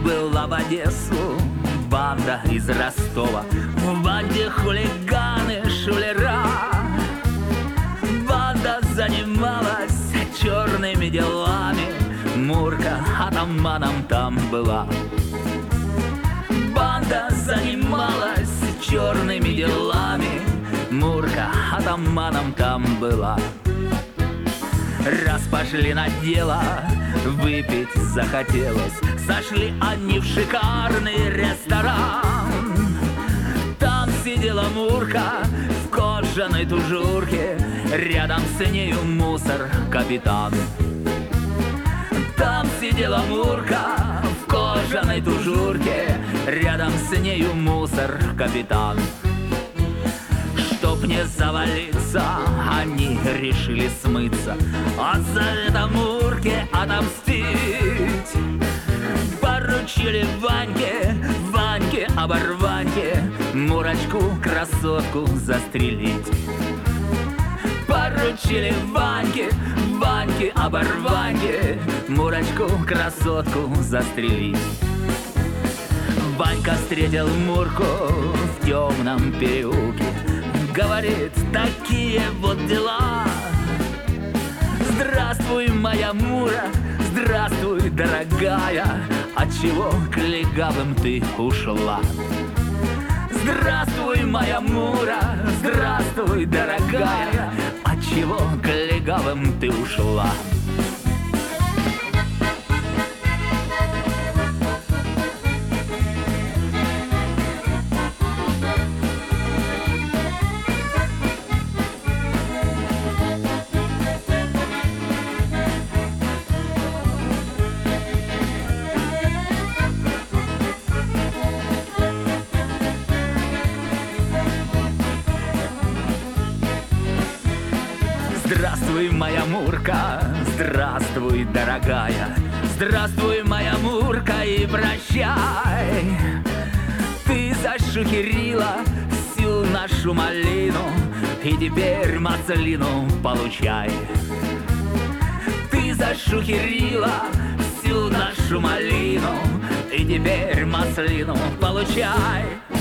Прибыла в Одессу банда из Ростова. В банде хулиганы, шулера. Банда занималась черными делами. Мурка атаманом там была. Банда занималась черными делами. Мурка атаманом там была. Раз пошли на дело, выпить захотелось. Сошли они в шикарный ресторан. Там сидела Мурка в кожаной тужурке. Рядом с нею мусор-капитан. Там сидела Мурка в кожаной тужурке. Рядом с нею мусор-капитан. Чтоб не завалиться, они решили смыться, а за это Мурке отомстить. Поручили Ваньке оборваньке Мурочку, красотку застрелить. Поручили Ваньке оборваньке Мурочку, красотку застрелить. Ванька встретил Мурку в темном переулке. Говорит, такие вот дела. Здравствуй, моя Мура, здравствуй, дорогая. Отчего к легавым ты ушла? Здравствуй, моя Мура, здравствуй, дорогая. Отчего к легавым ты ушла? Здравствуй, моя Мурка, здравствуй, дорогая. Здравствуй, моя Мурка, и прощай. Ты зашухерила всю нашу малину, и теперь маслину получай. Ты зашухерила всю нашу малину, и теперь маслину получай.